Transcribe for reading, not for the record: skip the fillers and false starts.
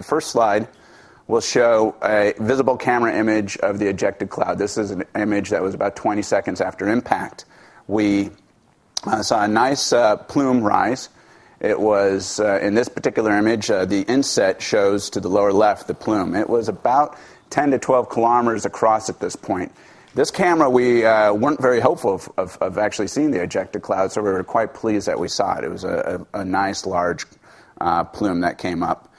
The first slide will show a visible camera image of the ejected cloud. This is an image that was about 20 seconds after impact. We saw a nice plume rise. It was, in this particular image, the inset shows to the lower left the plume. It was about 10 to 12 kilometers across at this point. This camera, we weren't very hopeful of actually seeing the ejected cloud, so we were quite pleased that we saw it. It was a nice, large plume that came up.